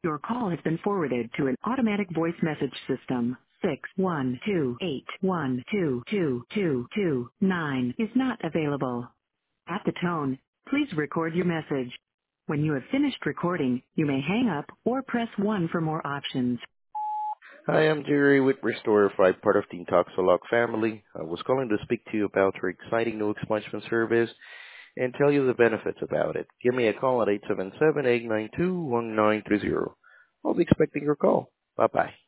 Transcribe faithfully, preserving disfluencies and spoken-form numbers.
Your call has been forwarded to an automatic voice message system. Six one two eight one two two two two nine is not available. At the tone, please record your message. When you have finished recording, you may hang up or press one for more options. Hi, I'm Jerry with Restore five, part of the Intoxalock family. I was calling to speak to you about your exciting new expungement service and tell you the benefits about it. Give me a call at eight seven seven, eight nine two, one nine three zero. I'll be expecting your call. Bye-bye.